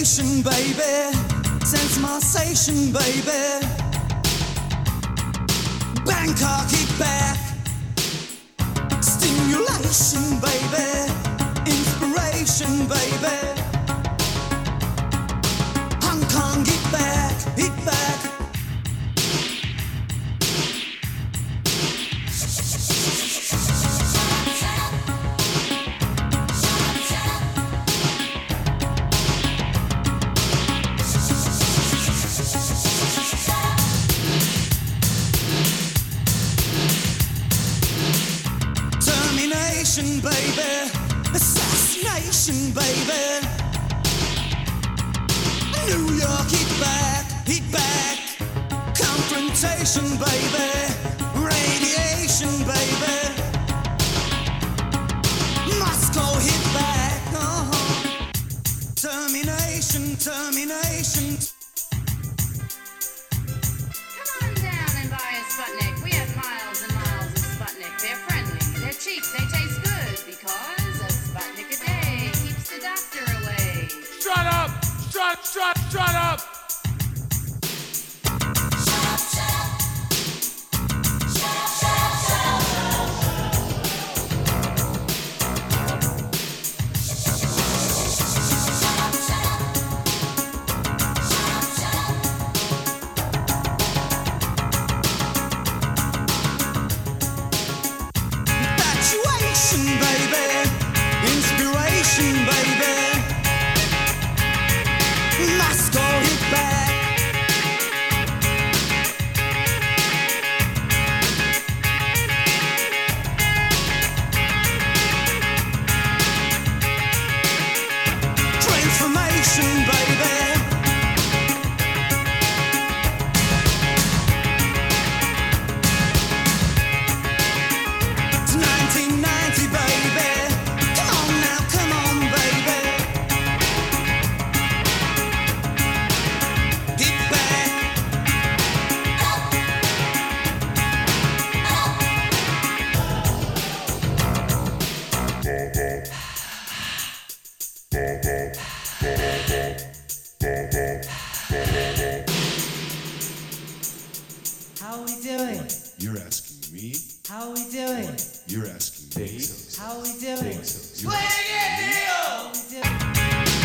Sensation, baby. Sensation, baby. Bangkok, kick back. Stimulation, baby. Inspiration, baby. Hong Kong, get back, hit back. Termination, baby. Assassination, baby. New York, hit back. Confrontation, baby. Radiation, baby. Moscow, hit back. Termination. Come on down and buy a Sputnik. We have miles and miles of Sputnik. They're friendly, they're cheap, they taste good because a Sputnik a day keeps the doctor away. Shut up! Shut up! Infatuation, baby. Inspiration, baby. Moscow, hit back. Transformation, baby. It's 1990, baby. Come on now, come on, baby. Get back. How are we doing? You're asking me? How are we doing? You're asking me? How are we doing? You're How are we doing?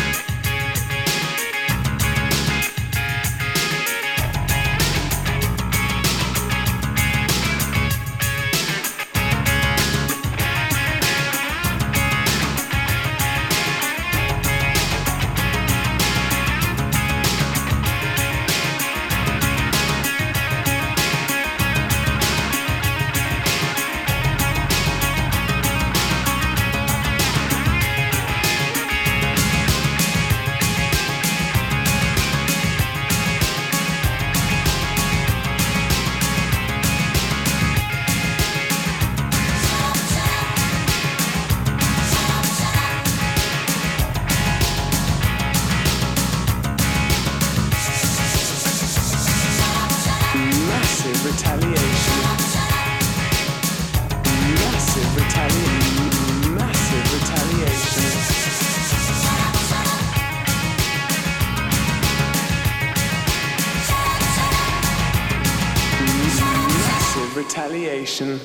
Massive retaliation. Massive retaliation. Massive retaliation. Massive retaliation.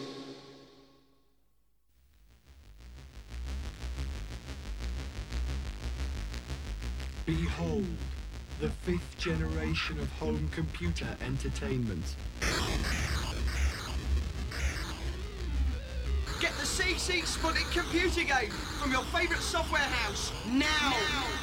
Behold, the fifth generation of home computer entertainment. Get the CC Sputnik computer game from your favourite software house now.